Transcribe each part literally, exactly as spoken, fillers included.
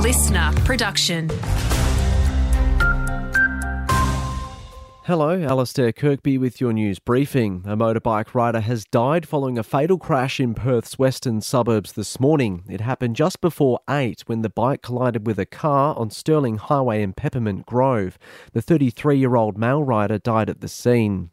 listener production. Hello, Alastair Kirkby with your news briefing. A motorbike rider has died following a fatal crash in Perth's western suburbs this morning. It happened just before eight when the bike collided with a car on Stirling Highway in Peppermint Grove. The thirty-three-year-old male rider died at the scene.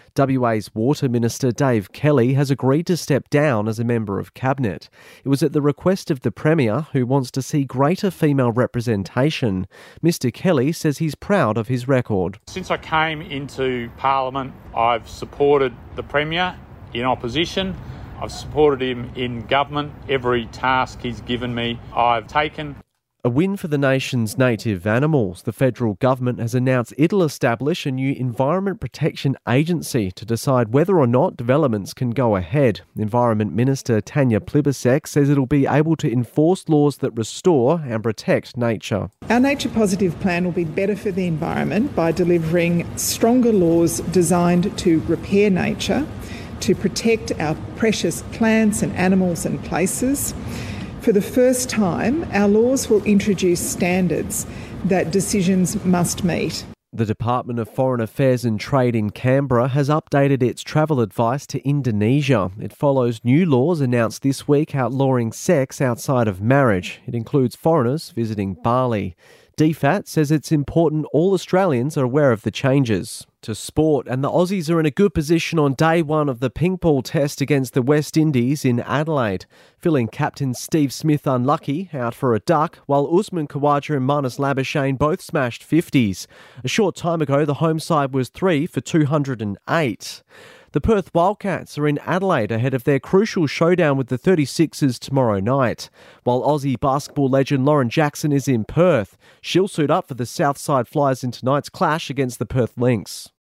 W A's Water Minister Dave Kelly has agreed to step down as a member of Cabinet. It was at the request of the Premier, who wants to see greater female representation. Mister Kelly says he's proud of his record. Since I came into Parliament, I've supported the Premier in opposition. I've supported him in government. Every task he's given me, I've taken. A win for the nation's native animals. The federal government has announced it'll establish a new Environment Protection Agency to decide whether or not developments can go ahead. Environment Minister Tanya Plibersek says it'll be able to enforce laws that restore and protect nature. Our Nature Positive plan will be better for the environment by delivering stronger laws designed to repair nature, to protect our precious plants and animals and places. For the first time, our laws will introduce standards that decisions must meet. The Department of Foreign Affairs and Trade in Canberra has updated its travel advice to Indonesia. It follows new laws announced this week outlawing sex outside of marriage. It includes foreigners visiting Bali. D F A T says it's important all Australians are aware of the changes. To sport, and the Aussies are in a good position on day one of the ping pong test against the West Indies in Adelaide. Filling captain Steve Smith unlucky, out for a duck, while Usman Khawaja and Marnus Labuschagne both smashed fifties. A short time ago, the home side was three for two hundred eight. The Perth Wildcats are in Adelaide ahead of their crucial showdown with the thirty-sixers tomorrow night. While Aussie basketball legend Lauren Jackson is in Perth, she'll suit up for the Southside Flyers in tonight's clash against the Perth Lynx.